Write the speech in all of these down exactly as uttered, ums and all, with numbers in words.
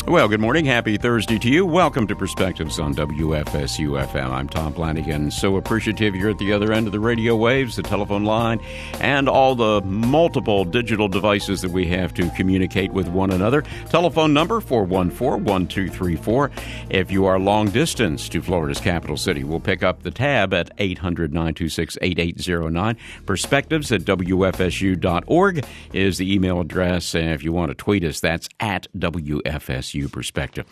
Well, good morning. Happy Thursday to you. Welcome to Perspectives on W F S U F M. I'm Tom Flanagan. So appreciative you're at the other end of the radio waves, the telephone line, and all the multiple digital devices that we have to communicate with one another. Telephone number four one four, one two three four. If you are long distance to Florida's capital city, we'll pick up the tab at eight hundred, nine two six, eight eight zero nine. Perspectives at W F S U dot org is the email address. And if you want to tweet us, that's at W F S U Perspective.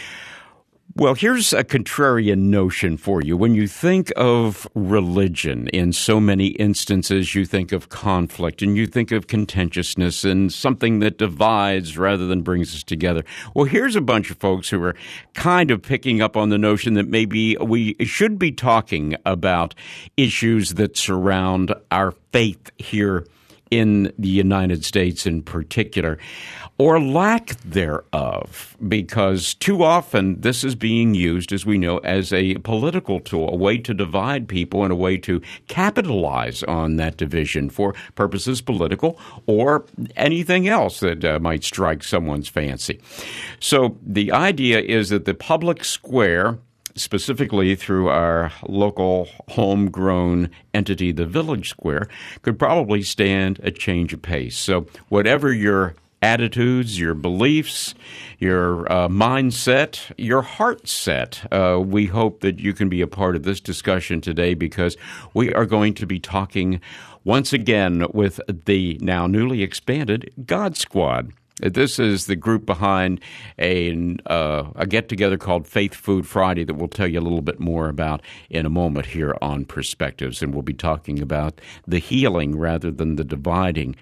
Well, here's a contrarian notion for you. When you think of religion, in so many instances, you think of conflict and you think of contentiousness and something that divides rather than brings us together. Well, here's a bunch of folks who are kind of picking up on the notion that maybe we should be talking about issues that surround our faith here in the United States in particular, or lack thereof, because too often this is being used, as we know, as a political tool, a way to divide people and a way to capitalize on that division for purposes political or anything else that uh, might strike someone's fancy. So the idea is that the public square, specifically through our local homegrown entity, the Village Square, could probably stand a change of pace. So whatever your attitudes, your beliefs, your uh, mindset, your heart set, uh, we hope that you can be a part of this discussion today, because we are going to be talking once again with the now newly expanded God Squad. This is the group behind a, uh, a get-together called Faith Food Friday that we'll tell you a little bit more about in a moment here on Perspectives. And we'll be talking about the healing rather than the dividing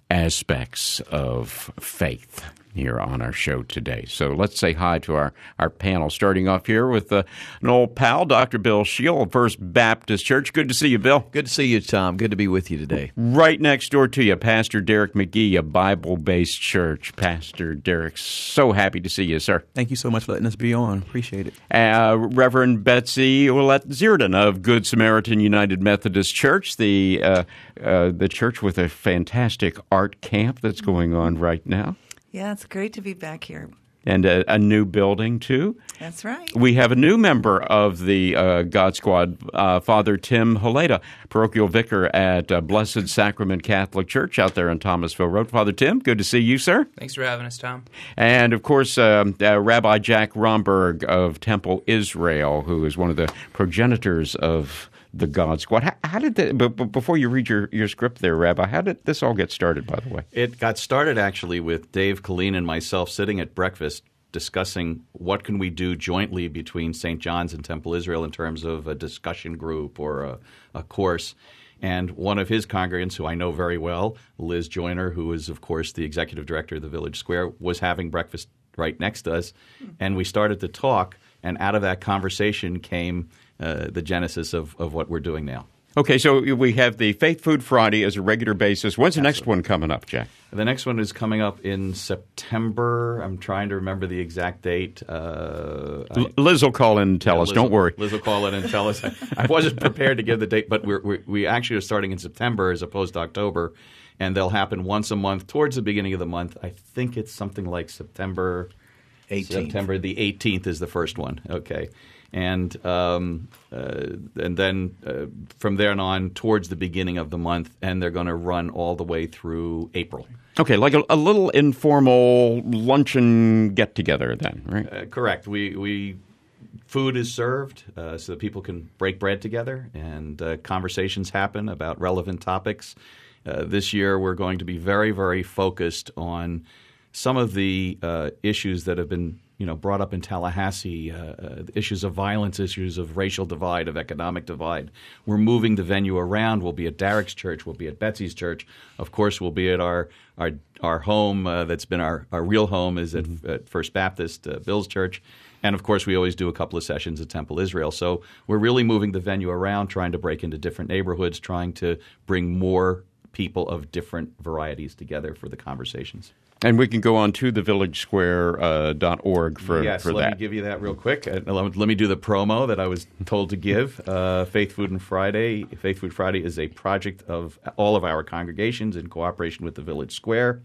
aspects of faith here on our show today. So let's say hi to our, our panel, starting off here with uh, an old pal, Doctor Bill Scheel of First Baptist Church. Good to see you, Bill. Good to see you, Tom. Good to be with you today. Right next door to you, Pastor Derek McGee, a Bible-based church. Pastor Derek, so happy to see you, sir. Thank you so much for letting us be on. Appreciate it. Uh, Reverend Betsy Ouellette Zierden of Good Samaritan United Methodist Church, the uh, uh, the church with a fantastic art camp that's going on right now. Yeah, it's great to be back here. And a, a new building, too. That's right. We have a new member of the uh, God Squad, uh, Father Tim Holeda, parochial vicar at uh, Blessed Sacrament Catholic Church out there on Thomasville Road. Father Tim, good to see you, sir. Thanks for having us, Tom. And, of course, um, uh, Rabbi Jack Romberg of Temple Israel, who is one of the progenitors of the God Squad. How, how did the, but, but before you read your, your script there, Rabbi, how did this all get started, by the way? It got started actually with Dave Colleen and myself sitting at breakfast discussing what can we do jointly between Saint John's and Temple Israel in terms of a discussion group or a, a course. And one of his congregants, who I know very well, Liz Joyner, who is, of course, the executive director of the Village Square, was having breakfast right next to us. And we started to talk, and out of that conversation came Uh, the genesis of, of what we're doing now. Okay, so we have the Faith Food Friday as a regular basis. When's the Absolutely. next one coming up, Jack? The next one is coming up in September. I'm trying to remember the exact date. Uh, I, Liz will call in and tell yeah, us. Liz Don't will, worry. Liz will call in and tell us. I wasn't prepared to give the date, but we're, we're, we actually are starting in September as opposed to October, and they'll happen once a month towards the beginning of the month. I think it's something like September eighteenth. September the eighteenth is the first one. Okay. And um, uh, and then uh, from there on towards the beginning of the month, and they're going to run all the way through April. Okay, like a, a little informal luncheon get-together then, right? Uh, correct. We we food is served uh, so that people can break bread together, and uh, conversations happen about relevant topics. Uh, this year we're going to be very, very focused on some of the uh, issues that have been you know, brought up in Tallahassee, uh, uh, issues of violence, issues of racial divide, of economic divide. We're moving the venue around. We'll be at Derek's church. We'll be at Betsy's church. Of course, we'll be at our our, our home uh, that's been our, our real home is at, mm-hmm. at First Baptist, uh, Bill's church. And, of course, we always do a couple of sessions at Temple Israel. So we're really moving the venue around, trying to break into different neighborhoods, trying to bring more people of different varieties together for the conversations. And we can go on to the village square dot org uh, for, yes, for let that. me give you that real quick. Uh, let, let me do the promo that I was told to give. Uh, Faith Food and Friday. Faith Food Friday is a project of all of our congregations in cooperation with the Village Square.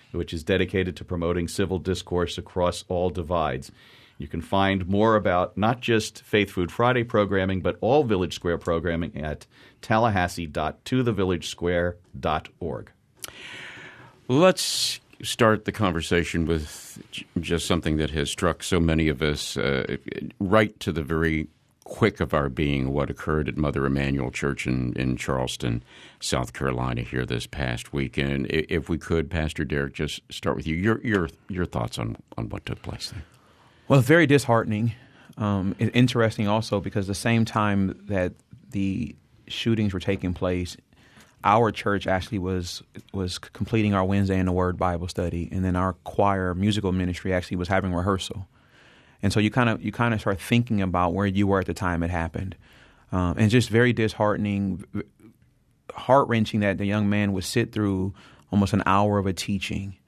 which is dedicated to promoting civil discourse across all divides. You can find more about not just Faith Food Friday programming, but all Village Square programming at tallahassee dot to the village square dot org. Let's start the conversation with just something that has struck so many of us uh, right to the very quick of our being, what occurred at Mother Emanuel Church in, in Charleston, South Carolina here this past week. And if we could, Pastor Derek, just start with you. Your your your thoughts on, on what took place there. Well, very disheartening. Um, it's interesting also because the same time that the shootings were taking place, our church actually was was completing our Wednesday in the Word Bible study, and then our choir musical ministry actually was having rehearsal. And so you kind of you kind of start thinking about where you were at the time it happened, um, and just very disheartening, heart wrenching that the young man would sit through almost an hour of a teaching,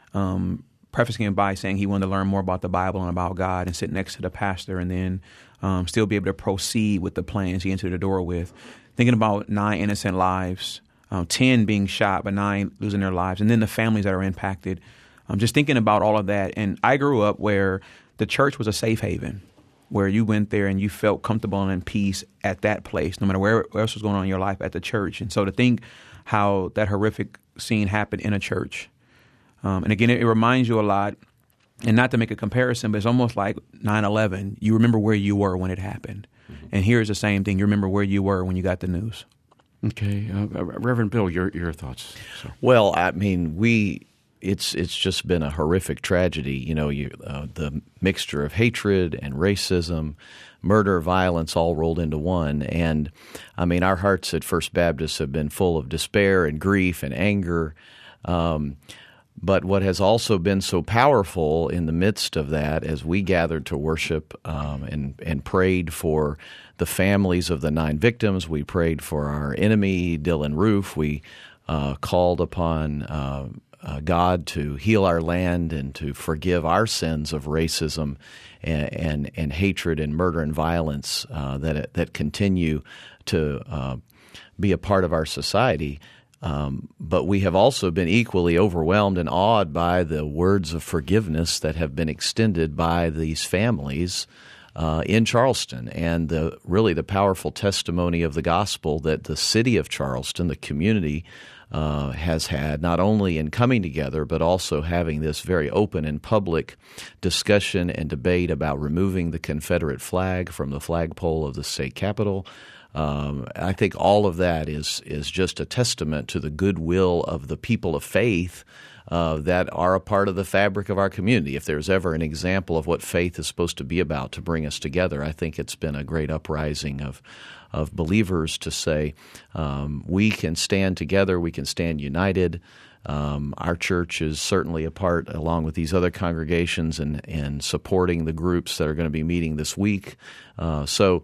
um, prefacing it by saying he wanted to learn more about the Bible and about God, and sit next to the pastor, and then um, still be able to proceed with the plans he entered the door with. Thinking about nine innocent lives, um, ten being shot, but nine losing their lives, and then the families that are impacted. Um, just thinking about all of that, and I grew up where the church was a safe haven, where you went there and you felt comfortable and in peace at that place, no matter where else was going on in your life, at the church. And so to think how that horrific scene happened in a church, um, and again, it, it reminds you a lot, and not to make a comparison, but it's almost like nine eleven. You remember where you were when it happened. Mm-hmm. And here's the same thing. You remember where you were when you got the news. Okay. Uh, Reverend Bill, your your thoughts. So. Well, I mean, we... It's it's just been a horrific tragedy, you know, you, uh, the mixture of hatred and racism, murder, violence, all rolled into one. And, I mean, our hearts at First Baptist have been full of despair and grief and anger. Um, but what has also been so powerful in the midst of that, as we gathered to worship um, and, and prayed for the families of the nine victims, we prayed for our enemy, Dylan Roof, we uh, called upon uh, Uh, God to heal our land and to forgive our sins of racism and and, and hatred and murder and violence uh, that that continue to uh, be a part of our society. Um, but we have also been equally overwhelmed and awed by the words of forgiveness that have been extended by these families uh, in Charleston, and the really the powerful testimony of the gospel that the city of Charleston, the community, Uh, has had, not only in coming together, but also having this very open and public discussion and debate about removing the Confederate flag from the flagpole of the state capitol. Um, I think all of that is is just a testament to the goodwill of the people of faith uh, that are a part of the fabric of our community. If there's ever an example of what faith is supposed to be about, to bring us together, I think it's been a great uprising of of believers to say um, we can stand together, we can stand united. Um, our church is certainly a part, along with these other congregations, in, in supporting the groups that are going to be meeting this week. Uh, so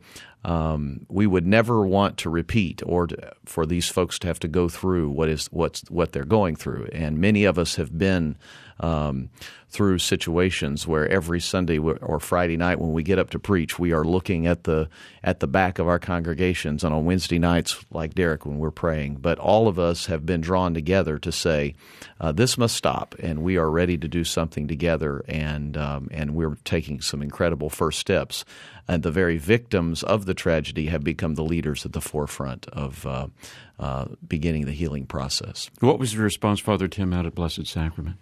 um, we would never want to repeat or to, for these folks to have to go through what is what's what they're going through. And many of us have been um, through situations where every Sunday or Friday night when we get up to preach, we are looking at the at the back of our congregations, and on Wednesday nights, like Derek, when we're praying. But all of us have been drawn together to say, uh, this must stop, and we are ready to do something together, and um, and we're taking some incredible first steps. And the very victims of the tragedy have become the leaders at the forefront of uh, uh, beginning the healing process. What was the response, Father Tim, out at Blessed Sacrament?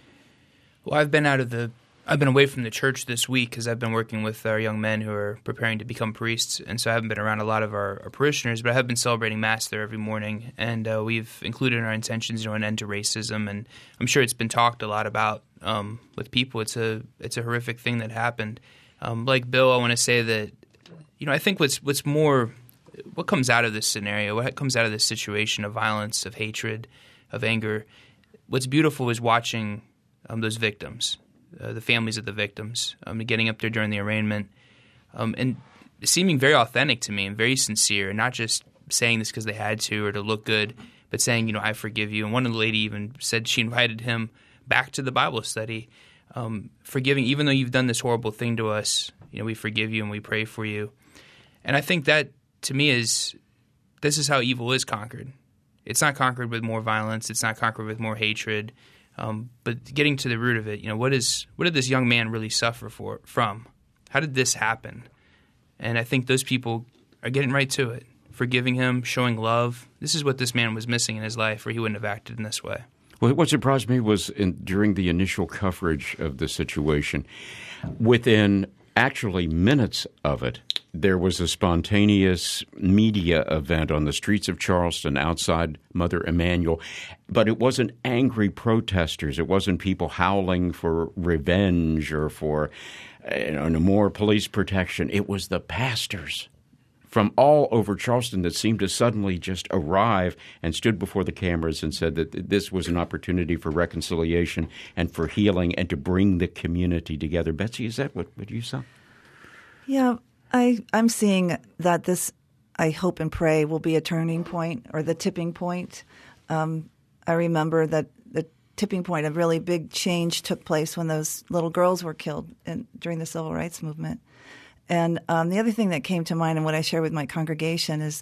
Well, I've been out of the I've been away from the church this week because I've been working with our young men who are preparing to become priests, and so I haven't been around a lot of our, our parishioners, but I have been celebrating Mass there every morning, and uh, we've included in our intentions, you know, an end to racism, and I'm sure it's been talked a lot about um, with people. It's a it's a horrific thing that happened. Um, like Bill, I want to say that, you know, I think what's what's more what comes out of this scenario, what comes out of this situation of violence, of hatred, of anger. What's beautiful is watching um, those victims. Uh, the families of the victims, um, getting up there during the arraignment, um, and seeming very authentic to me and very sincere, and not just saying this because they had to or to look good, but saying, you know, I forgive you. And one of the lady even said she invited him back to the Bible study, um, forgiving, even though you've done this horrible thing to us, you know, we forgive you and we pray for you. And I think that, to me, is this is how evil is conquered. It's not conquered with more violence. It's not conquered with more hatred. Um, but getting to the root of it, you know, what is what did this young man really suffer for from? How did this happen? And I think those people are getting right to it, forgiving him, showing love. This is what this man was missing in his life, or he wouldn't have acted in this way. Well, what surprised me was in, during the initial coverage of the situation, within actually minutes of it, there was a spontaneous media event on the streets of Charleston outside Mother Emanuel. But it wasn't angry protesters. It wasn't people howling for revenge or for you know, more police protection. It was the pastors from all over Charleston that seemed to suddenly just arrive and stood before the cameras and said that this was an opportunity for reconciliation and for healing and to bring the community together. Betsy, is that what, what you saw? Yeah, I, I'm seeing that this, I hope and pray, will be a turning point or the tipping point. Um, I remember that the tipping point, a really big change took place when those little girls were killed in, during the Civil Rights Movement. And um, the other thing that came to mind and what I share with my congregation is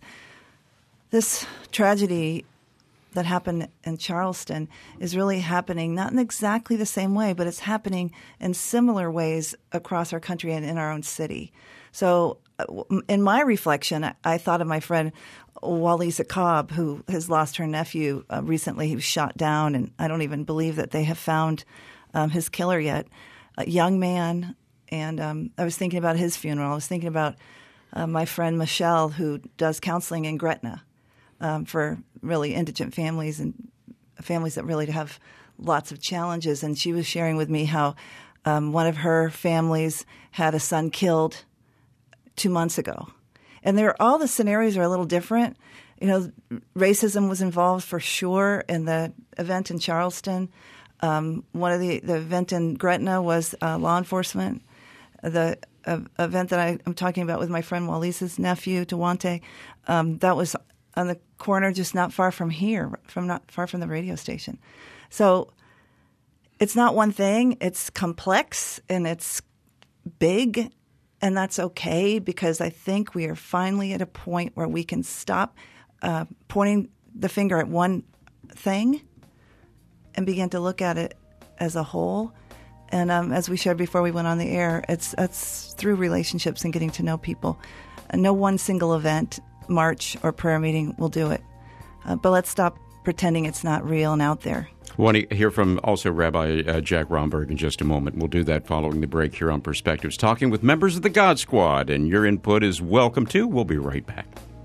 this tragedy that happened in Charleston is really happening not in exactly the same way, but it's happening in similar ways across our country and in our own city. So in my reflection, I, I thought of my friend Walisa Cobb, who has lost her nephew uh, recently. He was shot down, and I don't even believe that they have found um, his killer yet. A young man. And um, I was thinking about his funeral. I was thinking about uh, my friend Michelle, who does counseling in Gretna um, for really indigent families and families that really have lots of challenges. And she was sharing with me how um, one of her families had a son killed two months ago. And there, all the scenarios are a little different. You know, racism was involved for sure in the event in Charleston. Um, one of the, the event in Gretna was uh, law enforcement. The uh, event that I, I'm talking about with my friend Walisa's nephew, Tawante, um, that was on the corner just not far from here, from not far from the radio station. So it's not one thing. It's complex and it's big, and that's okay because I think we are finally at a point where we can stop uh, pointing the finger at one thing and begin to look at it as a whole. And um, as we shared before we went on the air, it's it's through relationships and getting to know people. Uh, no one single event, march, or prayer meeting will do it. Uh, but let's stop pretending it's not real and out there. I want to hear from also Rabbi uh, Jack Romberg in just a moment. We'll do that following the break here on Perspectives, talking with members of the God Squad. And your input is welcome too. We'll be right back.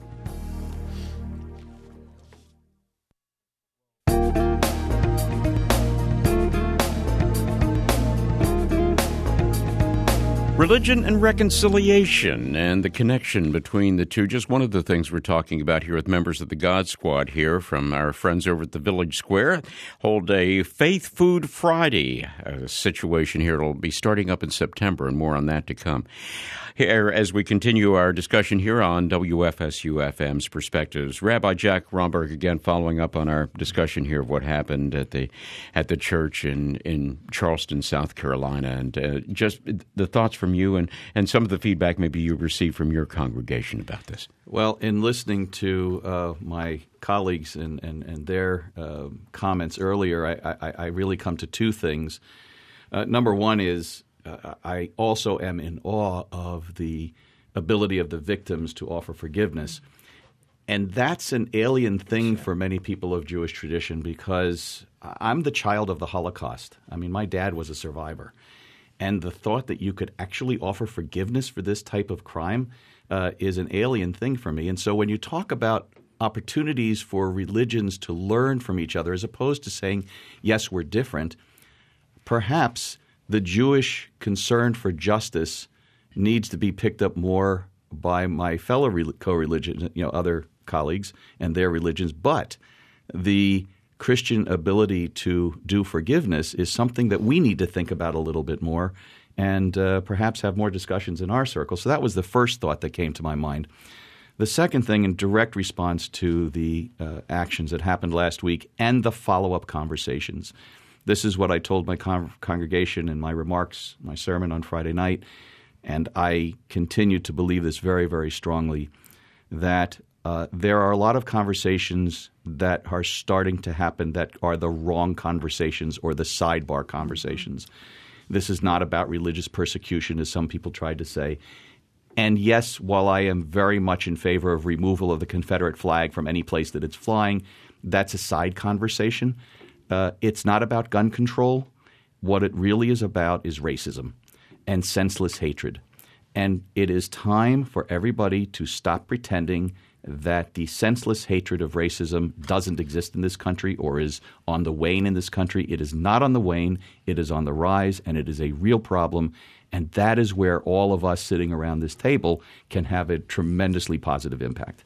Religion and reconciliation and the connection between the two. Just one of the things we're talking about here with members of the God Squad here from our friends over at the Village Square. Hold a Faith Food Friday uh, situation here. It'll be starting up in September, and more on that to come. Here, as we continue our discussion here on W F S U F M's Perspectives, Rabbi Jack Romberg again following up on our discussion here of what happened at the at the church in, in Charleston, South Carolina, and uh, just the thoughts from you and, and some of the feedback maybe you received from your congregation about this. Well, in listening to uh, my colleagues and, and, and their uh, comments earlier, I, I, I really come to two things. Uh, number one is uh, I also am in awe of the ability of the victims to offer forgiveness. And that's an alien thing for many people of Jewish tradition because I'm the child of the Holocaust. I mean, my dad was a survivor. And the thought that you could actually offer forgiveness for this type of crime uh, is an alien thing for me. And so when you talk about opportunities for religions to learn from each other, as opposed to saying, yes, we're different, perhaps the Jewish concern for justice needs to be picked up more by my fellow co-religion, you know, other colleagues and their religions. But the Christian ability to do forgiveness is something that we need to think about a little bit more and uh, perhaps have more discussions in our circle. So that was the first thought that came to my mind. The second thing, in direct response to the uh, actions that happened last week and the follow-up conversations, this is what I told my con- congregation in my remarks, my sermon on Friday night, and I continue to believe this very, very strongly, that Uh, there are a lot of conversations that are starting to happen that are the wrong conversations or the sidebar conversations. Mm-hmm. This is not about religious persecution, as some people tried to say. And yes, while I am very much in favor of removal of the Confederate flag from any place that it's flying, that's a side conversation. Uh, it's not about gun control. What it really is about is racism and senseless hatred. And it is time for everybody to stop pretending that the senseless hatred of racism doesn't exist in this country or is on the wane in this country. It is not on the wane. It is on the rise, and it is a real problem. And that is where all of us sitting around this table can have a tremendously positive impact.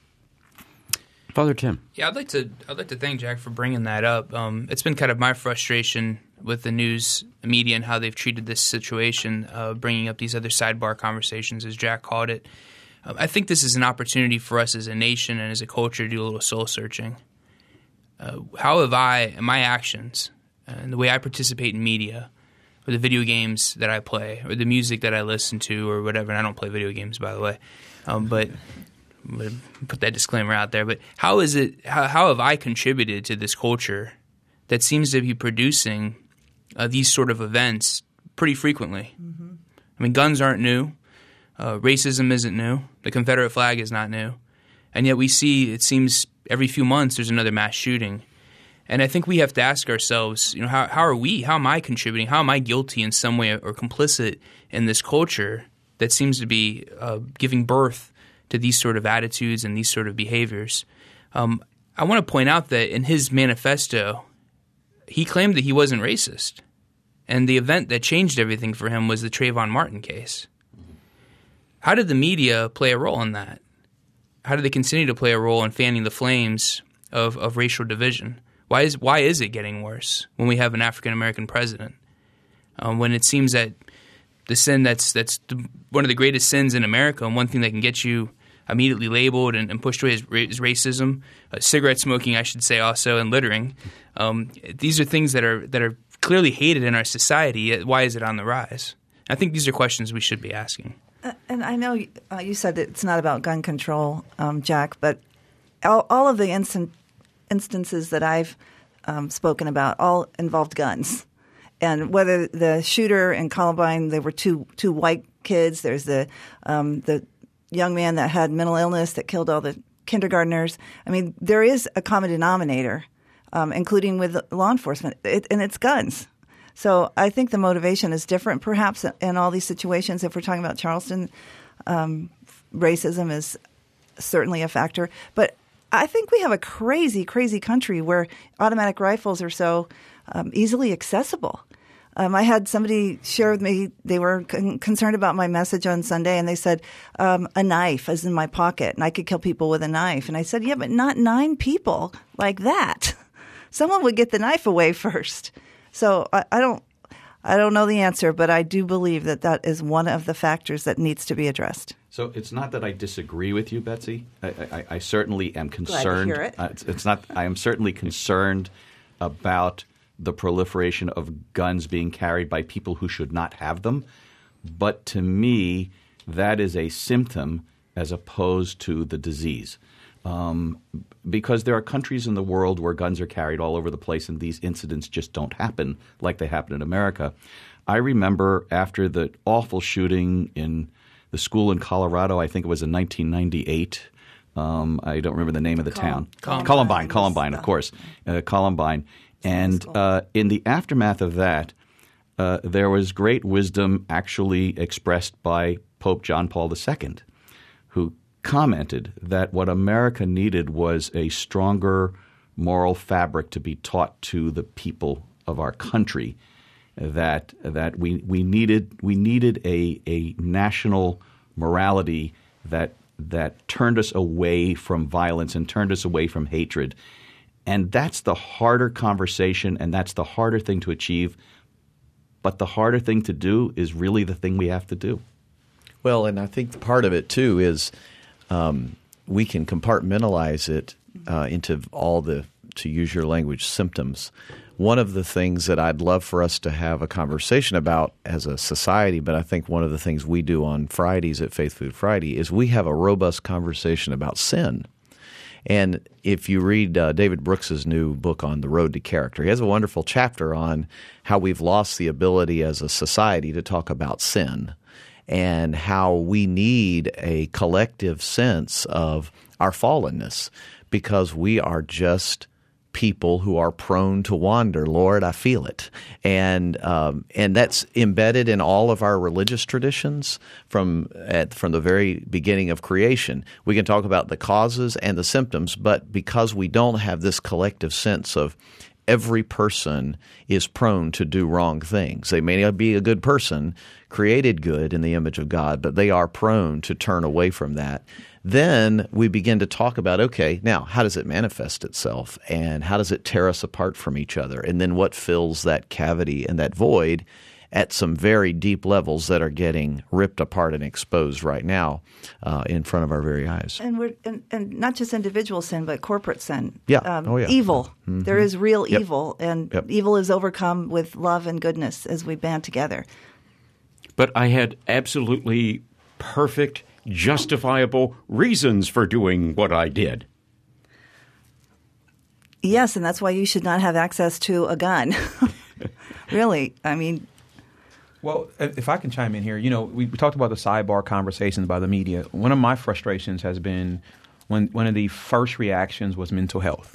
Father Tim. Yeah, I'd like to I'd like to thank Jack for bringing that up. Um, it's been kind of my frustration with the news media and how they've treated this situation, uh, bringing up these other sidebar conversations, as Jack called it. Um, I think this is an opportunity for us as a nation and as a culture to do a little soul searching. Uh, how have I, in my actions, and the way I participate in media, or the video games that I play, or the music that I listen to, or whatever, and I don't play video games, by the way, um, but I'm going to put that disclaimer out there, but how is it? How, how have I contributed to this culture that seems to be producing uh, these sort of events pretty frequently? Mm-hmm. I mean, guns aren't new. Uh, racism isn't new. The Confederate flag is not new. And yet we see, it seems, every few months there's another mass shooting. And I think we have to ask ourselves, you know, how, how are we, how am I contributing, how am I guilty in some way or complicit in this culture that seems to be uh, giving birth to these sort of attitudes and these sort of behaviors? Um, I want to point out that in his manifesto, he claimed that he wasn't racist. And the event that changed everything for him was the Trayvon Martin case. How did the media play a role in that? How do they continue to play a role in fanning the flames of, of racial division? Why is why is it getting worse when we have an African-American president? Um, when it seems that the sin that's that's the, one of the greatest sins in America, and one thing that can get you immediately labeled and, and pushed away is, is racism, uh, cigarette smoking, I should say, also, and littering. Um, these are things that are that are clearly hated in our society. Why is it on the rise? I think these are questions we should be asking. Uh, and I know uh, you said that it's not about gun control, um, Jack, but all, all of the instant, instances that I've um, spoken about all involved guns. And whether the shooter in Columbine, there were two two white kids. There's the um, the young man that had mental illness that killed all the kindergartners. I mean, there is a common denominator, um, including with law enforcement, it, and it's guns. So I think the motivation is different perhaps in all these situations. If we're talking about Charleston, um, racism is certainly a factor. But I think we have a crazy, crazy country where automatic rifles are so um, easily accessible. Um, I had somebody share with me, they were con- concerned about my message on Sunday, and they said, um, a knife is in my pocket, and I could kill people with a knife. And I said, yeah, but not nine people like that. Someone would get the knife away first. So I, I don't I don't know the answer, but I do believe that that is one of the factors that needs to be addressed. So it's not that I disagree with you, Betsy. I, I, I certainly am concerned. Glad to hear it. Uh, it's, it's not. I am certainly concerned about the proliferation of guns being carried by people who should not have them. But to me, that is a symptom as opposed to the disease. Um, because there are countries in the world where guns are carried all over the place and these incidents just don't happen like they happen in America. I remember after the awful shooting in the school in Colorado, I think it was in nineteen ninety-eight. Um, I don't remember the name of the Col- town. Columbine. Columbine, Columbine, of course. Uh, Columbine. And uh, in the aftermath of that, uh, there was great wisdom actually expressed by Pope John Paul the Second, who commented that what America needed was a stronger moral fabric to be taught to the people of our country. That that we we needed we needed a a national morality that that turned us away from violence and turned us away from hatred. And that's the harder conversation, and that's the harder thing to achieve. But the harder thing to do is really the thing we have to do. Well, and I think part of it too is um, we can compartmentalize it uh, into all the, to use your language, symptoms. one of the things that I'd love for us to have a conversation about as a society, but I think one of the things we do on Fridays at Faith Food Friday is we have a robust conversation about sin. And if you read uh, David Brooks's new book on The Road to Character, he has a wonderful chapter on how we've lost the ability as a society to talk about sin and how we need a collective sense of our fallenness because we are just people who are prone to wander. Lord, I feel it. And um, and that's embedded in all of our religious traditions from at, from the very beginning of creation. We can talk about the causes and the symptoms, but because we don't have this collective sense of every person is prone to do wrong things. They may not be a good person, created good in the image of God, but they are prone to turn away from that. Then we begin to talk about, okay, now how does it manifest itself and how does it tear us apart from each other? And then what fills that cavity and that void at some very deep levels that are getting ripped apart and exposed right now uh, in front of our very eyes. And we're and, and not just individual sin, but corporate sin. Yeah. Um, oh, yeah. Evil. Mm-hmm. There is real Yep. evil, and Yep. evil is overcome with love and goodness as we band together. But I had absolutely perfect, justifiable reasons for doing what I did. Yes, and that's why you should not have access to a gun. Really, I mean, Well, if I can chime in here, you know, we, we talked about the sidebar conversations by the media. One of my frustrations has been when one of the first reactions was mental health.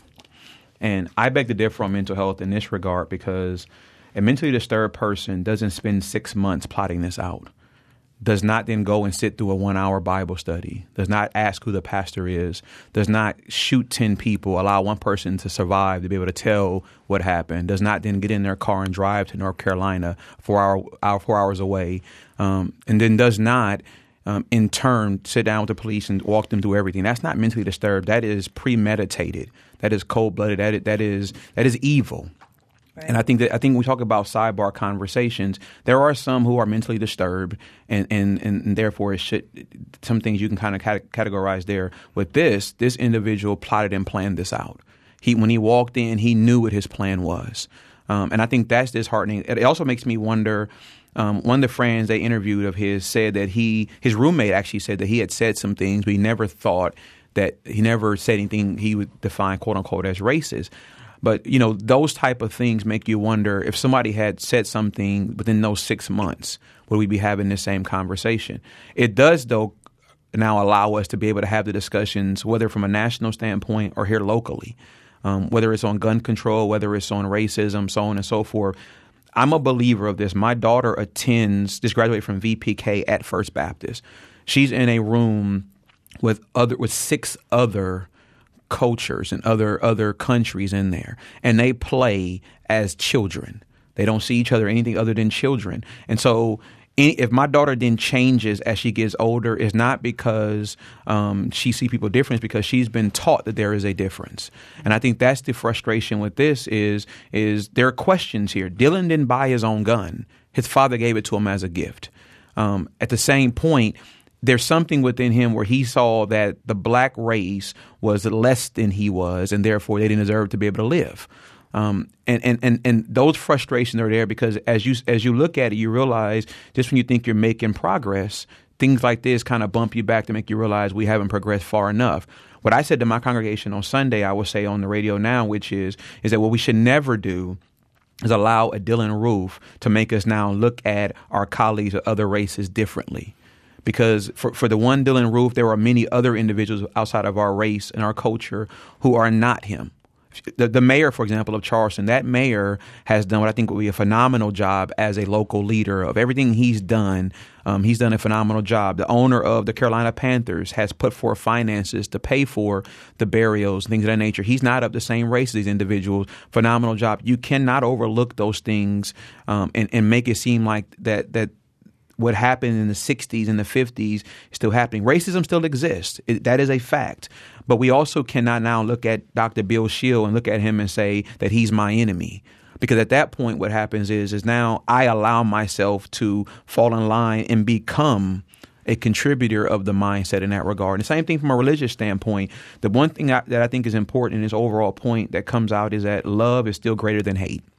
And I beg to differ on mental health in this regard because a mentally disturbed person doesn't spend six months plotting this out, does not then go and sit through a one-hour Bible study, does not ask who the pastor is, does not shoot ten people, allow one person to survive to be able to tell what happened, does not then get in their car and drive to North Carolina four, hour, hour, four hours away, um, and then does not um, in turn sit down with the police and walk them through everything. That's not mentally disturbed. That is premeditated. That is cold-blooded. That is, that is, that is evil. And I think that I think when we talk about sidebar conversations, there are some who are mentally disturbed, and, and, and therefore it should some things you can kind of categorize there. With this, this individual plotted and planned this out. He when he walked in, he knew what his plan was, um, and I think that's disheartening. It also makes me wonder. Um, one of the friends they interviewed of his said that he his roommate actually said that he had said some things, but he never thought that he never said anything he would define quote unquote as racist. But, you know, those type of things make you wonder if somebody had said something within those six months, would we be having the same conversation? It does, though, now allow us to be able to have the discussions, whether from a national standpoint or here locally, um, whether it's on gun control, whether it's on racism, so on and so forth. I'm a believer of this. My daughter attends, just graduated from V P K at First Baptist. She's in a room with other with six other cultures and other other countries in there, and they play as children. They don't see each other anything other than children. And so any, if my daughter then changes as she gets older, it's not because um, she sees people different, it's because she's been taught that there is a difference. And I think that's the frustration with this is, is there are questions here. Dylan didn't buy his own gun. His father gave it to him as a gift. Um, at the same point, there's something within him where he saw that the black race was less than he was, and therefore they didn't deserve to be able to live. Um, and, and, and, and those frustrations are there because as you as you look at it, you realize just when you think you're making progress, things like this kind of bump you back to make you realize we haven't progressed far enough. What I said to my congregation on Sunday, I will say on the radio now, which is is that what we should never do is allow a Dylan Roof to make us now look at our colleagues of other races differently. Because for, for the one Dylan Roof, there are many other individuals outside of our race and our culture who are not him. The, the mayor, for example, of Charleston, that mayor has done what I think would be a phenomenal job as a local leader of everything he's done. Um, he's done a phenomenal job. The owner of the Carolina Panthers has put forth finances to pay for the burials, things of that nature. He's not of the same race as these individuals. Phenomenal job. You cannot overlook those things um, and, and make it seem like that that. What happened in the sixties and the fifties is still happening. Racism still exists. It, that is a fact. But we also cannot now look at Doctor Bill Shield and look at him and say that he's my enemy. Because at that point what happens is, is now I allow myself to fall in line and become a contributor of the mindset in that regard. And the same thing from a religious standpoint. The one thing I, that I think is important in this overall point that comes out is that love is still greater than hate.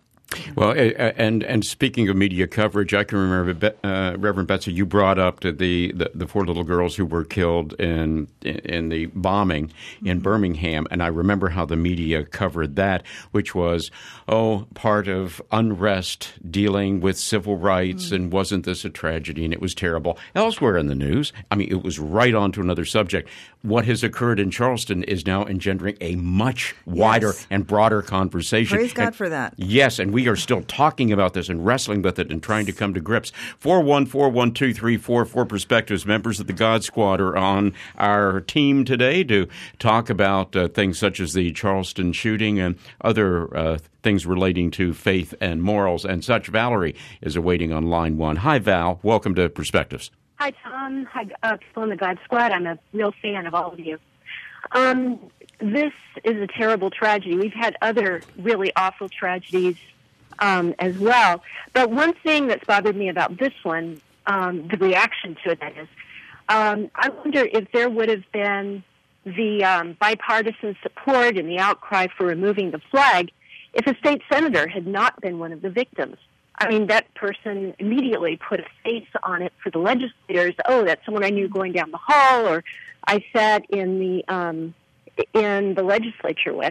Well, and and speaking of media coverage, I can remember, uh, Reverend Betsy, you brought up the, the the four little girls who were killed in in the bombing in Birmingham, and I remember how the media covered that, which was, oh, part of unrest dealing with civil rights, mm. and wasn't this a tragedy, and it was terrible. Elsewhere in the news, I mean, it was right on to another subject. What has occurred in Charleston is now engendering a much wider yes. and broader conversation. Praise God and, for that. Yes, and we are still talking about this and wrestling with it and trying to come to grips. four one four, one two three four, four Perspectives. Members of the God Squad are on our team today to talk about uh, things such as the Charleston shooting and other uh, things relating to faith and morals and such. Valerie is awaiting on line one. Hi, Val. Welcome to Perspectives. Hi, Tom. Hi, uh, people in the God Squad. I'm a real fan of all of you. Um, this is a terrible tragedy. We've had other really awful tragedies um, as well. But one thing that's bothered me about this one, um, the reaction to it, that is, um, I wonder if there would have been the um, bipartisan support and the outcry for removing the flag if a state senator had not been one of the victims. I mean, that person immediately put a face on it for the legislators. Oh, that's someone I knew going down the hall, or I sat in the um, in the legislature with.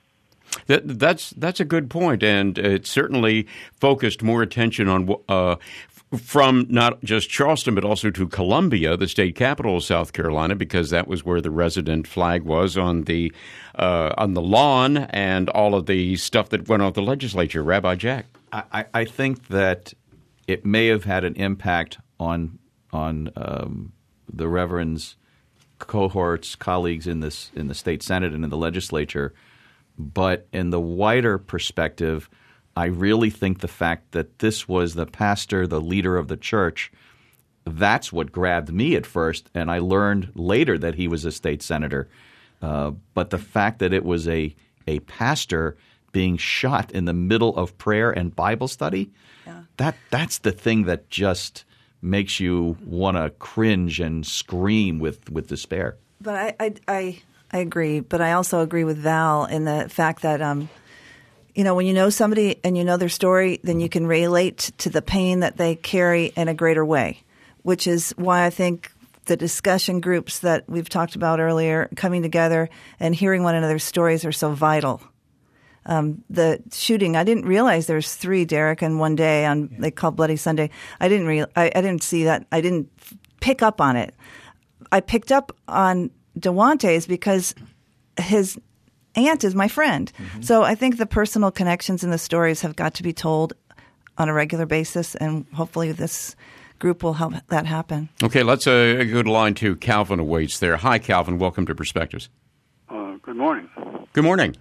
That, that's that's a good point, and it certainly focused more attention on uh, from not just Charleston, but also to Columbia, the state capital of South Carolina, because that was where the resident flag was on the uh, on the lawn, and all of the stuff that went on at the legislature. Rabbi Jack. I, I think that it may have had an impact on on um, the Reverend's cohorts, colleagues in this in the state Senate and in the legislature. But in the wider perspective, I really think the fact that this was the pastor, the leader of the church, that's what grabbed me at first. And I learned later that he was a state senator. Uh, but the fact that it was a a pastor being shot in the middle of prayer and Bible study, yeah. that that's the thing that just makes you want to cringe and scream with, with despair. But I, I, I, I agree. But I also agree with Val in the fact that, um, you know, when you know somebody and you know their story, then you can relate to the pain that they carry in a greater way, which is why I think the discussion groups that we've talked about earlier, coming together and hearing one another's stories, are so vital. Um, the shooting, I didn't realize there was three, Derek, in one day on they called Bloody Sunday. I didn't re- I, I didn't see that. I didn't pick up on it. I picked up on Dewante's because his aunt is my friend. Mm-hmm. So I think the personal connections in the stories have got to be told on a regular basis, and hopefully this group will help that happen. Okay, let's uh, go to line two. Calvin awaits there. Hi, Calvin. Welcome to Perspectives. Uh, good morning. Good morning.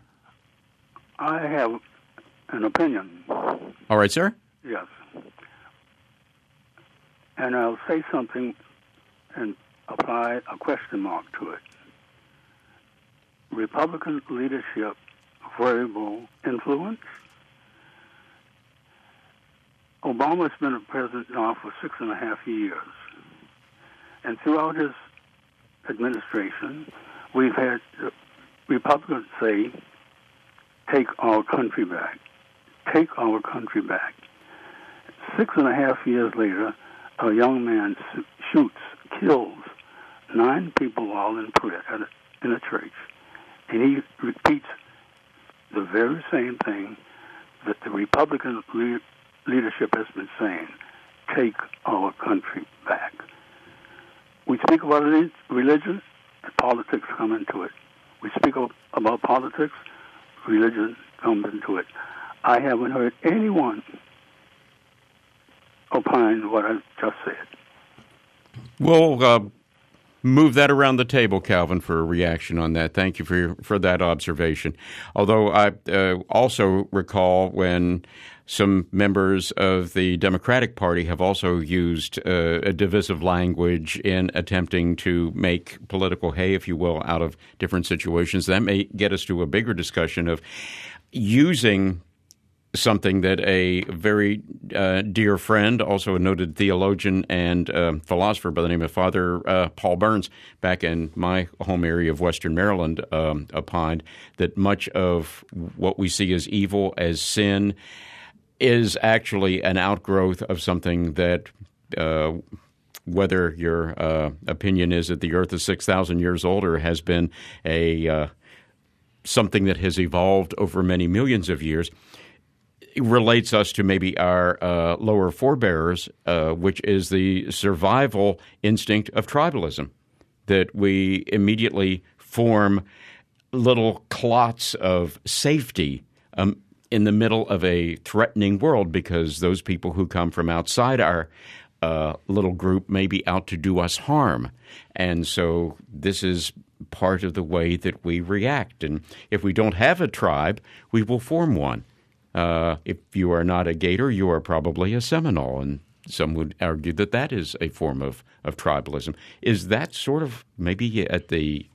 I have an opinion. All right, sir. Yes. And I'll say something and apply a question mark to it. Republican leadership, variable influence. Obama's been a president now for six and a half years. And throughout his administration, we've had Republicans say, take our country back. Take our country back. Six and a half years later, a young man shoots, kills nine people all in prayer at a, in a church. And he repeats the very same thing that the Republican le- leadership has been saying, take our country back. We speak about religion, and politics come into it. We speak about politics, religion comes into it. I haven't heard anyone opine what I just said. We'll uh, move that around the table, Calvin, for a reaction on that. Thank you for your, for that observation. Although I uh, also recall when some members of the Democratic Party have also used uh, a divisive language in attempting to make political hay, if you will, out of different situations. That may get us to a bigger discussion of using something that a very uh, dear friend, also a noted theologian and uh, philosopher by the name of Father uh, Paul Burns, back in my home area of Western Maryland, um, opined that much of what we see as evil, as sin, is actually an outgrowth of something that uh, whether your uh, opinion is that the Earth is six thousand years old or has been a uh, something that has evolved over many millions of years, it relates us to maybe our uh, lower forebears, uh, which is the survival instinct of tribalism, that we immediately form little clots of safety um, in the middle of a threatening world because those people who come from outside our uh, little group may be out to do us harm. And so this is part of the way that we react. And if we don't have a tribe, we will form one. Uh, if you are not a Gator, you are probably a Seminole, and some would argue that that is a form of, of tribalism. Is that sort of maybe at the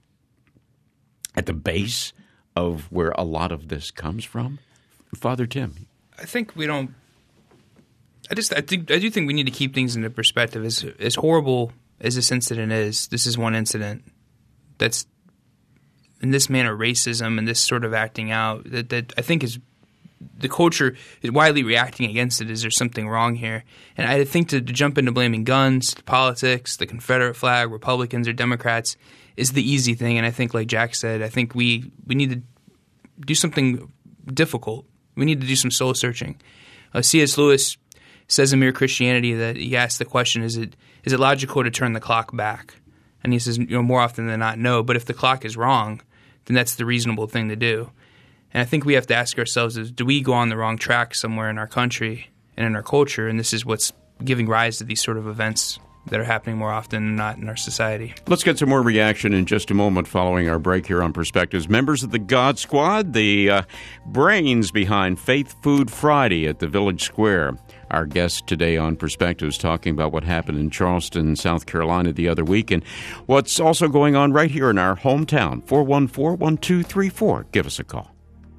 at the base of where a lot of this comes from? Father Tim? I think we don't – I just I think I do think we need to keep things into perspective. As, as horrible as this incident is, this is one incident that's in this manner racism and this sort of acting out that, that I think is – the culture is widely reacting against it. Is there something wrong here? And I think to, to jump into blaming guns, politics, the Confederate flag, Republicans or Democrats is the easy thing. And I think, like Jack said, I think we, we need to do something difficult. We need to do some soul searching. Uh, C S. Lewis says in Mere Christianity that he asked the question, is it is it logical to turn the clock back? And he says, you know, more often than not, no. But if the clock is wrong, then that's the reasonable thing to do. And I think we have to ask ourselves is, do we go on the wrong track somewhere in our country and in our culture? And this is what's giving rise to these sort of events that are happening more often than not in our society. Let's get some more reaction in just a moment following our break here on Perspectives. Members of the God Squad, the uh, brains behind Faith Food Friday at the Village Square. Our guest today on Perspectives talking about what happened in Charleston, South Carolina the other week and what's also going on right here in our hometown. four one four, one two three four. Give us a call.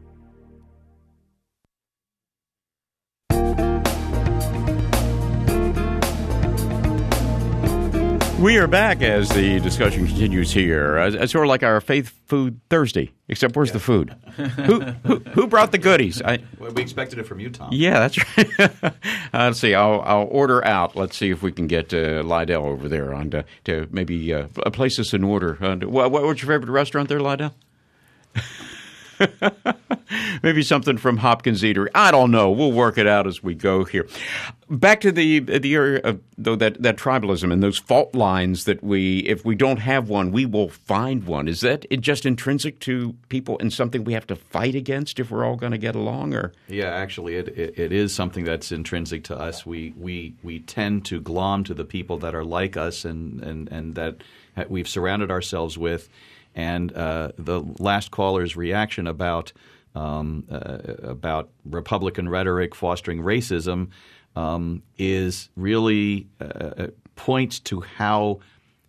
We are back as the discussion continues here. Uh, it's sort of like our Faith Food Thursday, except where's yeah. the food? who, who who brought the goodies? I, well, we expected it from you, Tom. Yeah, that's right. uh, let's see. I'll, I'll order out. Let's see if we can get uh, Lydell over there on to, to maybe uh, place us in order. Uh, what, what's your favorite restaurant there, Lydell? Maybe something from Hopkins Eatery. I don't know. We'll work it out as we go here. Back to the the area of though that, that tribalism and those fault lines that we, if we don't have one, we will find one. Is that it just intrinsic to people and something we have to fight against if we're all going to get along? Or yeah, actually, it, it it is something that's intrinsic to us. We we we tend to glom to the people that are like us and and and that we've surrounded ourselves with. And uh, the last caller's reaction about um, uh, about Republican rhetoric fostering racism um, is really uh, points to how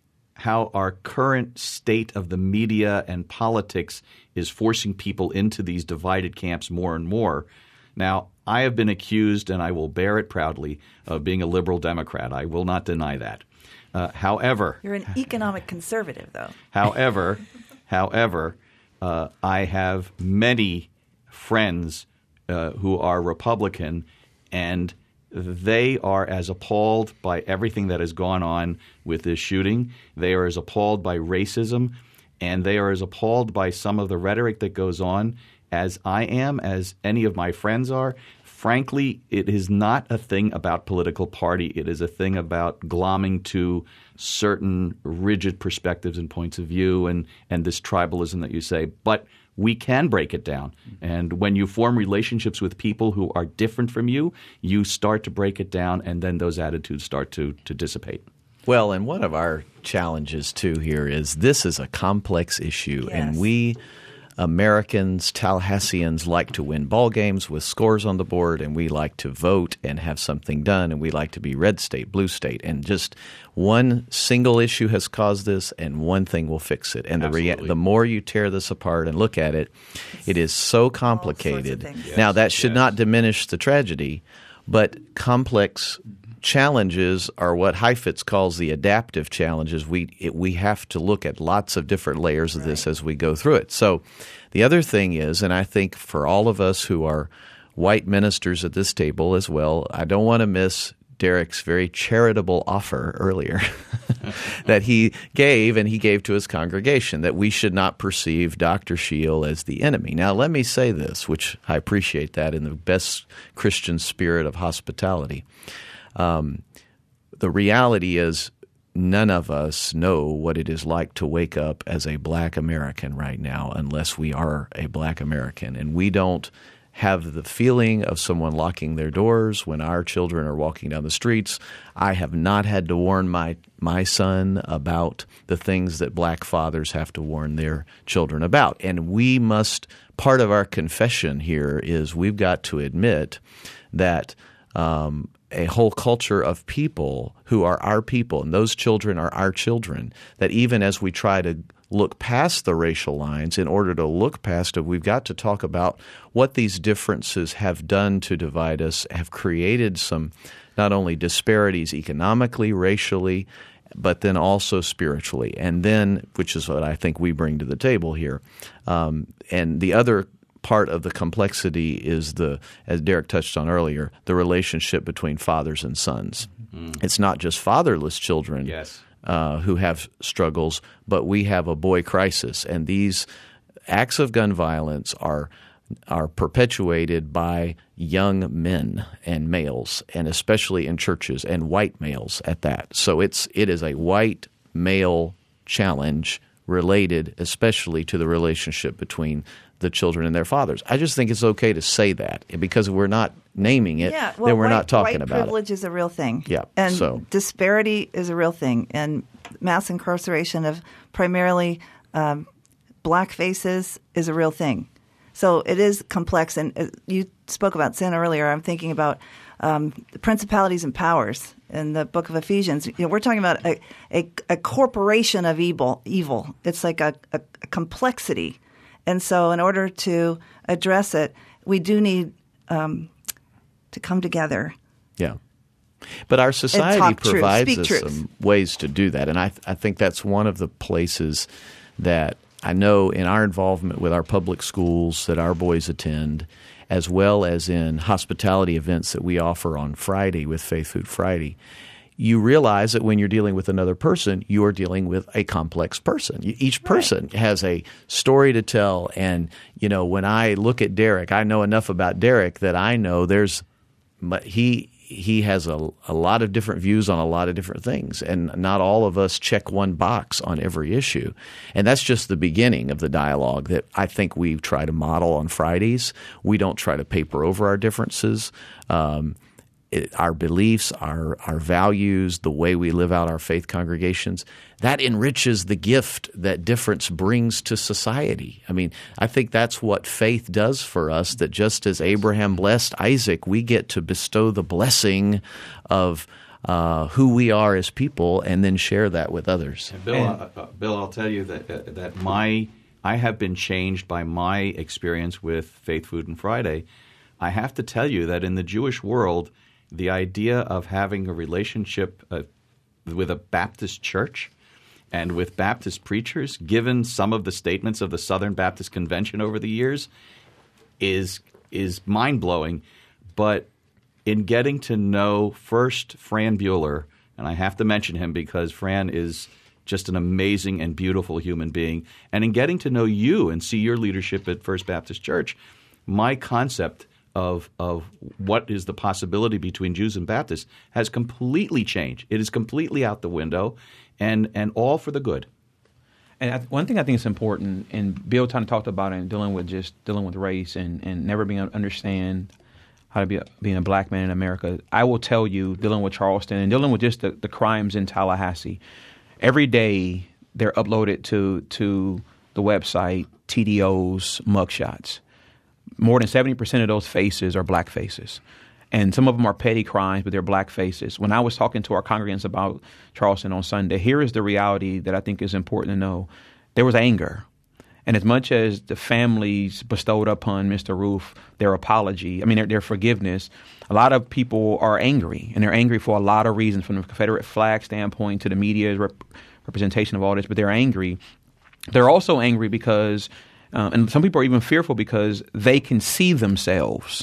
how our current state of the media and politics is forcing people into these divided camps more and more. Now, I have been accused, and I will bear it proudly, of being a liberal Democrat. I will not deny that. Uh, however, you're an economic conservative, though. However, however, uh, I have many friends uh, who are Republican, and they are as appalled by everything that has gone on with this shooting. They are as appalled by racism, and they are as appalled by some of the rhetoric that goes on as I am, as any of my friends are. Frankly, it is not a thing about political party. It is a thing about glomming to certain rigid perspectives and points of view and, and this tribalism that you say. But we can break it down. And when you form relationships with people who are different from you, you start to break it down, and then those attitudes start to, to dissipate. Well, and one of our challenges, too, here is this is a complex issue, yes. and we – Americans, Tallahasseans like to win ball games with scores on the board, and we like to vote and have something done, and we like to be red state, blue state. And just one single issue has caused this, and one thing will fix it. And the rea- the more you tear this apart and look at it, it is so complicated. Yes, now, that should yes. not diminish the tragedy, but complex challenges are what Heifetz calls the adaptive challenges. We it, we have to look at lots of different layers of this as we go through it. So the other thing is, and I think for all of us who are white ministers at this table as well. I don't want to miss Derek's very charitable offer earlier that he gave, and he gave to his congregation, that we should not perceive Doctor Scheel as the enemy. Now, let me say this, which I appreciate that in the best Christian spirit of hospitality. Um, the reality is none of us know what it is like to wake up as a black American right now unless we are a black American, and we don't have the feeling of someone locking their doors when our children are walking down the streets. I have not had to warn my my son about the things that black fathers have to warn their children about. And we must – part of our confession here is we've got to admit that um, a whole culture of people who are our people, and those children are our children, that even as we try to – look past the racial lines, in order to look past it, we've got to talk about what these differences have done to divide us, have created some not only disparities economically, racially, but then also spiritually. And then, which is what I think we bring to the table here. Um, and the other part of the complexity is the, as Derek touched on earlier, the relationship between fathers and sons. Mm. It's not just fatherless children. Yes. Uh, who have struggles, but we have a boy crisis. And these acts of gun violence are are perpetuated by young men and males, and especially in churches, and white males at that. So it's it is a white male challenge related especially to the relationship between the children and their fathers. I just think it's okay to say that, because if we're not naming it, yeah, well, then we're white, not talking white about it. White privilege is a real thing. Yeah, and so. disparity is a real thing. And mass incarceration of primarily um, black faces is a real thing. So it is complex. And uh, you spoke about sin earlier. I'm thinking about um, the principalities and powers in the book of Ephesians. You know, we're talking about a, a, a corporation of evil. Evil. It's like a, a, a complexity. And so in order to address it, we do need um, to come together. Yeah. But our society provides us truth. some ways to do that. And I, th- I think that's one of the places that I know in our involvement with our public schools that our boys attend, as well as in hospitality events that we offer on Friday with Faith Food Friday, you realize that when you're dealing with another person, you are dealing with a complex person. Each person right. has a story to tell. And, you know, when I look at Derek, I know enough about Derek that I know there's he he has a, a lot of different views on a lot of different things. And not all of us check one box on every issue. And that's just the beginning of the dialogue that I think we try to model on Fridays. We don't try to paper over our differences. Um It, our beliefs, our our values, the way we live out our faith congregations, that enriches the gift that difference brings to society. I mean, I think that's what faith does for us, that just as Abraham blessed Isaac, we get to bestow the blessing of uh, who we are as people and then share that with others. And Bill, and, uh, uh, Bill, I'll tell you that uh, that my I have been changed by my experience with Faith Food and Friday. I have to tell you that in the Jewish world, the idea of having a relationship uh, with a Baptist church and with Baptist preachers, given some of the statements of the Southern Baptist Convention over the years, is is mind-blowing. But in getting to know first Fran Bueller, and I have to mention him because Fran is just an amazing and beautiful human being, and in getting to know you and see your leadership at First Baptist Church, my concept of of what is the possibility between Jews and Baptists has completely changed. It is completely out the window, and and all for the good. And I, one thing I think is important, and Bill kind of talked about it, in dealing with just dealing with race and, and never being able to understand how to be a, being a black man in America. I will tell you, dealing with Charleston and dealing with just the, the crimes in Tallahassee, every day they're uploaded to to the website T D O's mugshots. More than seventy percent of those faces are black faces. And some of them are petty crimes, but they're black faces. When I was talking to our congregants about Charleston on Sunday, here is the reality that I think is important to know. There was anger. And as much as the families bestowed upon Mister Roof their apology, I mean, their, their forgiveness, a lot of people are angry. And they're angry for a lot of reasons, from the Confederate flag standpoint to the media's rep- representation of all this. But they're angry. They're also angry because Uh, and some people are even fearful because they can see themselves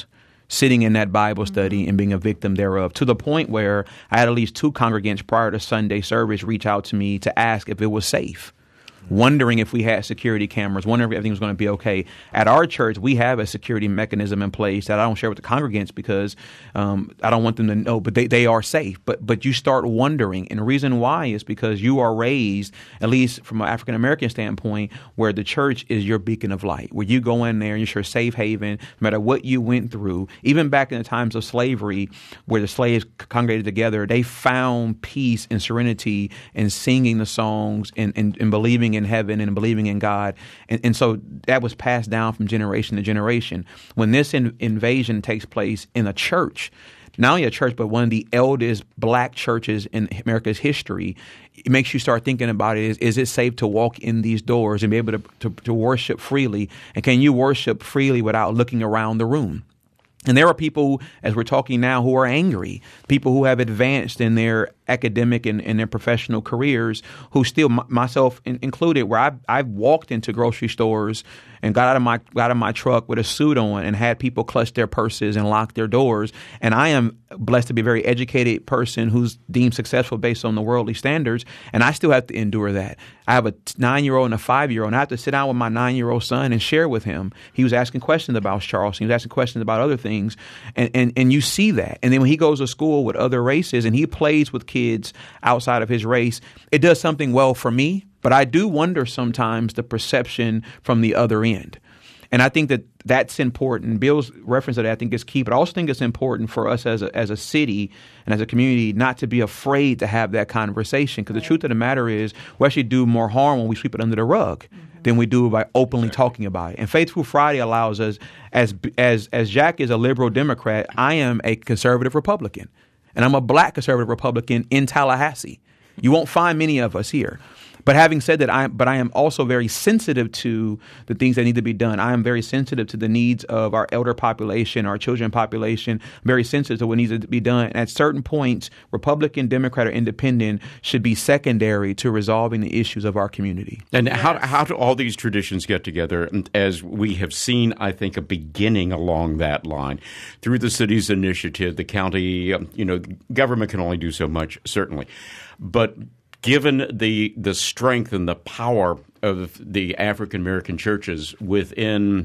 sitting in that Bible study and being a victim thereof, to the point where I had at least two congregants prior to Sunday service reach out to me to ask if it was safe, wondering if we had security cameras, wondering if everything was going to be okay. At our church, we have a security mechanism in place that I don't share with the congregants because um, I don't want them to know, but they, they are safe. But but you start wondering, and the reason why is because you are raised, at least from an African-American standpoint, where the church is your beacon of light, where you go in there and you're your safe haven, no matter what you went through. Even back in the times of slavery, where the slaves congregated together, they found peace and serenity in singing the songs and, and, and believing in in heaven and believing in God. And, and so that was passed down from generation to generation. When this in, invasion takes place in a church, not only a church, but one of the eldest black churches in America's history, it makes you start thinking about it. Is, is it safe to walk in these doors and be able to, to, to worship freely? And can you worship freely without looking around the room? And there are people, as we're talking now, who are angry, people who have advanced in their academic and, and their professional careers, who still, m- myself in, included, where I've, I've walked into grocery stores and got out of my got out of my truck with a suit on and had people clutch their purses and lock their doors. And I am blessed to be a very educated person who's deemed successful based on the worldly standards, and I still have to endure that. I have a nine-year-old and a five-year-old, and I have to sit down with my nine-year-old son and share with him. He was asking questions about Charleston. He was asking questions about other things, and, and, and you see that. And then when he goes to school with other races and he plays with kids outside of his race, it does something well for me. But I do wonder sometimes the perception from the other end. And I think that that's important. Bill's reference to that I think is key, but I also think it's important for us as a, as a city and as a community not to be afraid to have that conversation, because right. the truth of the matter is we actually do more harm when we sweep it under the rug mm-hmm. than we do by openly exactly. talking about it. And Faithful Friday allows us, as as as Jack is a liberal Democrat, I am a conservative Republican, and I'm a black conservative Republican in Tallahassee. You won't find many of us here. But having said that, I but I am also very sensitive to the things that need to be done. I am very sensitive to the needs of our elder population, our children population, very sensitive to what needs to be done. And at certain points, Republican, Democrat, or Independent should be secondary to resolving the issues of our community. And yes. how, how do all these traditions get together? And as we have seen, I think, a beginning along that line. Through the city's initiative, the county, you know, government can only do so much, certainly. But given the the strength and the power of the African American churches within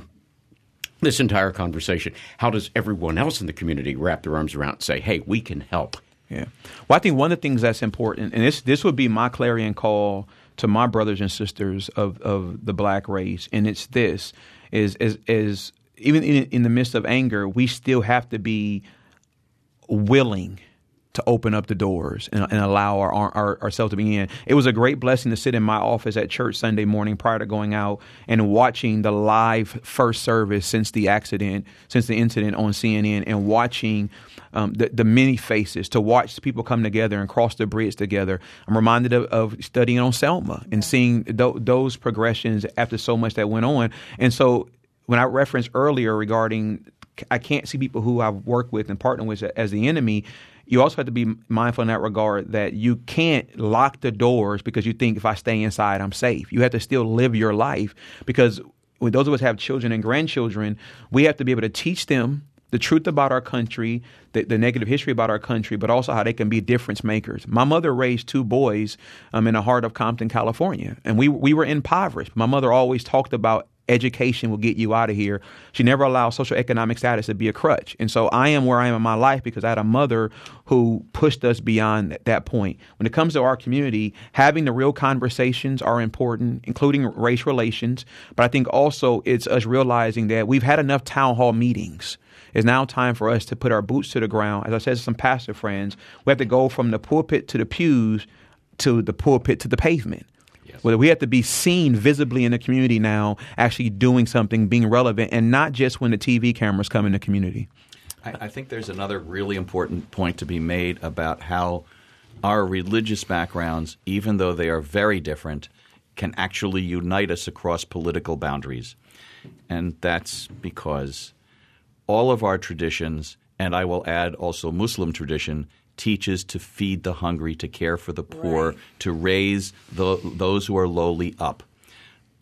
this entire conversation, how does everyone else in the community wrap their arms around and say, hey, we can help? Yeah. Well, I think one of the things that's important, and this this would be my clarion call to my brothers and sisters of, of the black race, and it's this, is, is, is even in, in the midst of anger, we still have to be willing to open up the doors and, and allow our, our ourselves to be in. It was a great blessing to sit in my office at church Sunday morning prior to going out and watching the live first service since the accident, since the incident on C N N, and watching um, the, the many faces, to watch people come together and cross the bridge together. I'm reminded of, of studying on Selma and seeing th- those progressions after so much that went on. And so when I referenced earlier regarding I can't see people who I've worked with and partnered with as the enemy, you also have to be mindful in that regard that you can't lock the doors because you think if I stay inside, I'm safe. You have to still live your life, because when those of us have children and grandchildren, we have to be able to teach them the truth about our country, the, the negative history about our country, but also how they can be difference makers. My mother raised two boys um, in the heart of Compton, California, and we we were impoverished. My mother always talked about education will get you out of here. She never allowed socioeconomic status to be a crutch. And so I am where I am in my life because I had a mother who pushed us beyond that, that point. When it comes to our community, having the real conversations are important, including race relations. But I think also it's us realizing that we've had enough town hall meetings. It's now time for us to put our boots to the ground. As I said to some pastor friends, we have to go from the pulpit to the pews to the pulpit to the pavement. Well, we have to be seen visibly in the community now, actually doing something, being relevant, and not just when the T V cameras come in the community. I, I think there's another really important point to be made about how our religious backgrounds, even though they are very different, can actually unite us across political boundaries. And that's because all of our traditions, and I will add also Muslim tradition, teaches to feed the hungry, to care for the poor, right. to raise the, those who are lowly up.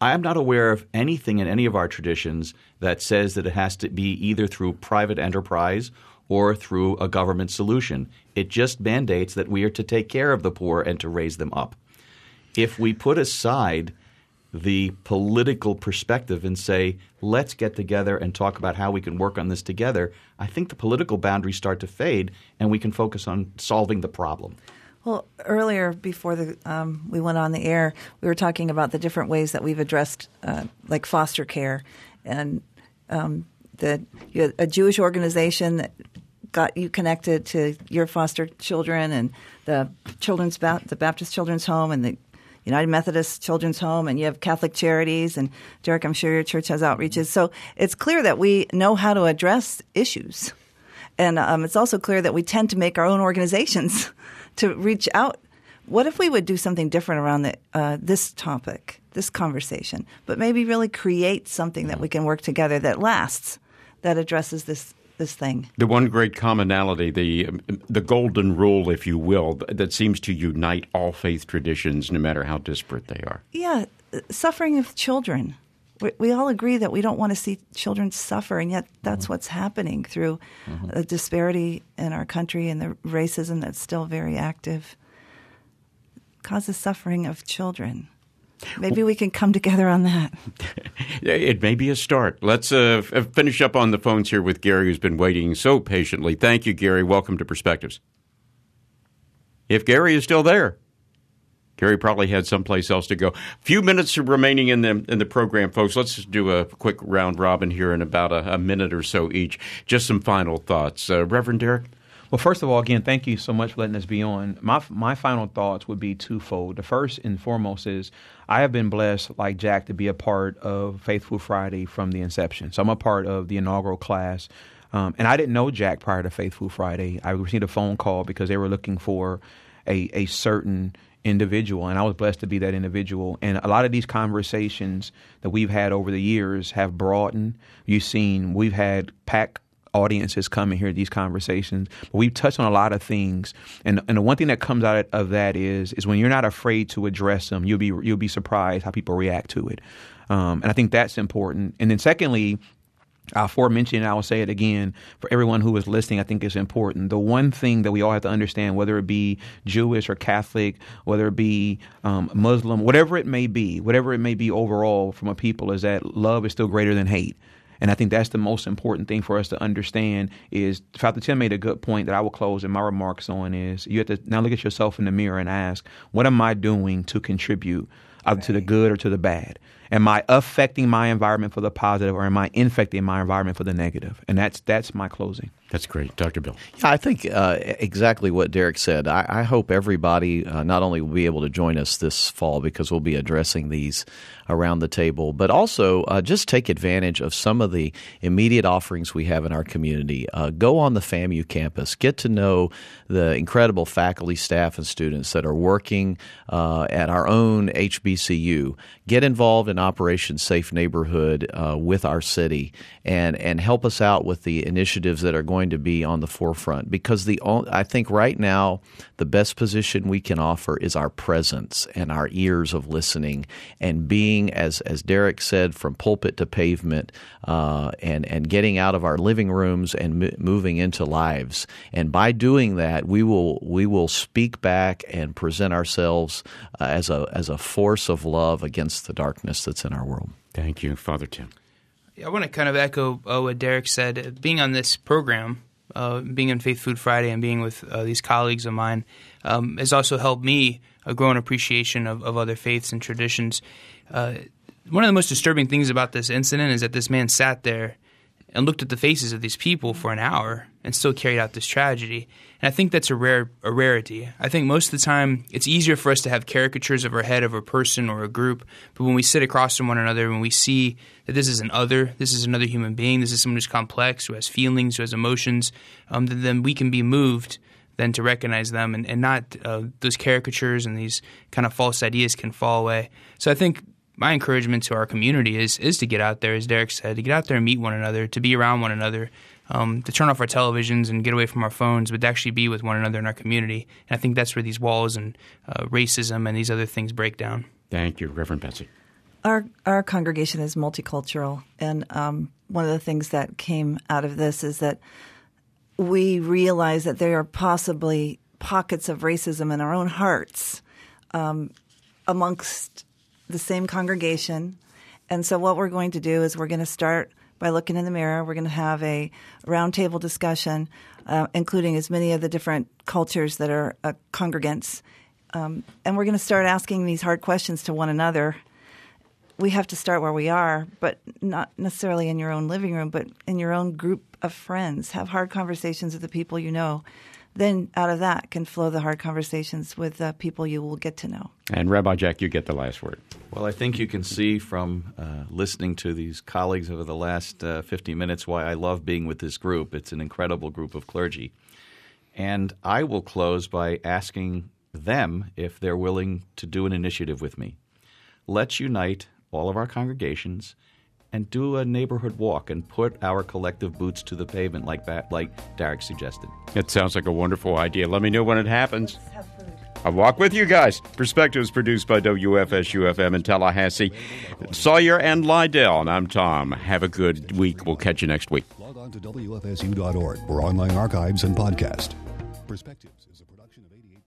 I am not aware of anything in any of our traditions that says that it has to be either through private enterprise or through a government solution. It just mandates that we are to take care of the poor and to raise them up. If we put aside the political perspective and say, let's get together and talk about how we can work on this together, I think the political boundaries start to fade and we can focus on solving the problem. Well, earlier before the, um, we went on the air, we were talking about the different ways that we've addressed uh, like foster care. And um, the, you had a Jewish organization that got you connected to your foster children, and the children's ba- the Baptist Children's Home and the United Methodist Children's Home, and you have Catholic Charities, and Derek, I'm sure your church has outreaches. So it's clear that we know how to address issues. And um, it's also clear that we tend to make our own organizations to reach out. What if we would do something different around the, uh, this topic, this conversation, but maybe really create something that we can work together that lasts, that addresses this this thing? The one great commonality, the the golden rule, if you will, that seems to unite all faith traditions, no matter how disparate they are. Yeah, suffering of children. We, we all agree that we don't want to see children suffer, and yet that's mm-hmm. what's happening through mm-hmm. the disparity in our country and the racism that's still very active. Causes suffering of children. Maybe we can come together on that. It may be a start. Let's uh, f- finish up on the phones here with Gary, who's been waiting so patiently. Thank you, Gary. Welcome to Perspectives. If Gary is still there. Gary probably had someplace else to go. A few minutes remaining in the in the program, folks. Let's just do a quick round robin here in about a, a minute or so each. Just some final thoughts. Uh, Reverend Derek? Well, first of all, again, thank you so much for letting us be on. My my final thoughts would be twofold. The first and foremost is I have been blessed, like Jack, to be a part of Faith Food Friday from the inception. So I'm a part of the inaugural class. Um, and I didn't know Jack prior to Faith Food Friday. I received a phone call because they were looking for a, a certain individual, and I was blessed to be that individual. And a lot of these conversations that we've had over the years have broadened. You've seen we've had packed audiences come and hear these conversations, but we've touched on a lot of things. And and the one thing that comes out of that is is when you're not afraid to address them, you'll be you'll be surprised how people react to it. Um, and I think that's important. And then secondly, Uh, aforementioned, I will say it again, for everyone who is listening, I think it's important. The one thing that we all have to understand, whether it be Jewish or Catholic, whether it be um, Muslim, whatever it may be, whatever it may be overall from a people, is that love is still greater than hate. And I think that's the most important thing for us to understand is Father Tim made a good point that I will close in my remarks on is you have to now look at yourself in the mirror and ask, what am I doing to contribute either to the good or to the bad? Am I affecting my environment for the positive, or am I infecting my environment for the negative? And that's that's my closing. That's great. Doctor Bill. Yeah, I think uh, exactly what Derek said. I, I hope everybody uh, not only will be able to join us this fall because we'll be addressing these around the table, but also uh, just take advantage of some of the immediate offerings we have in our community. Uh, go on the FAMU campus. Get to know the incredible faculty, staff, and students that are working uh, at our own H B C U. Get involved in Operation Safe Neighborhood uh, with our city and, and help us out with the initiatives that are going to be on the forefront, because the I think right now the best position we can offer is our presence and our ears of listening and being, as as Derek said, from pulpit to pavement, uh, and and getting out of our living rooms and m- moving into lives. And by doing that, we will we will speak back and present ourselves uh, as a as a force of love against the darkness that's in our world. Thank you, Father Tim. I want to kind of echo uh, what Derek said. Being on this program, uh, being in Faith Food Friday and being with uh, these colleagues of mine um, has also helped me uh, grow an appreciation of, of other faiths and traditions. Uh, one of the most disturbing things about this incident is that this man sat there and looked at the faces of these people for an hour and still carried out this tragedy. And I think that's a rare a rarity. I think most of the time it's easier for us to have caricatures of our head of a person or a group, but when we sit across from one another, when we see that this is an other, this is another human being, this is someone who's complex, who has feelings, who has emotions, um, then, then we can be moved then to recognize them, and, and not uh, those caricatures and these kind of false ideas can fall away. So I think my encouragement to our community is is to get out there, as Derek said, to get out there and meet one another, to be around one another, um, to turn off our televisions and get away from our phones, but to actually be with one another in our community. And I think that's where these walls and uh, racism and these other things break down. Thank you, Reverend Betsy. Our our congregation is multicultural, and um, one of the things that came out of this is that we realize that there are possibly pockets of racism in our own hearts um, amongst the same congregation. And so what we're going to do is we're going to start by looking in the mirror. We're going to have a roundtable discussion, uh, including as many of the different cultures that are uh, congregants. Um, and we're going to start asking these hard questions to one another. We have to start where we are, but not necessarily in your own living room, but in your own group of friends. Have hard conversations with the people you know. Then out of that can flow the hard conversations with uh, people you will get to know. And Rabbi Jack, you get the last word. Well, I think you can see from uh, listening to these colleagues over the last uh, fifty minutes why I love being with this group. It's an incredible group of clergy. And I will close by asking them if they're willing to do an initiative with me. Let's unite all of our congregations and do a neighborhood walk and put our collective boots to the pavement like that, like Derek suggested. It sounds like a wonderful idea. Let me know when it happens. I'll walk with you guys. Perspectives produced by W F S U F M in Tallahassee, Sawyer and Lydell. And I'm Tom. Have a good week. We'll catch you next week. Log on to W F S U dot org for online archives and podcast. Perspectives is a production of eighty-eight.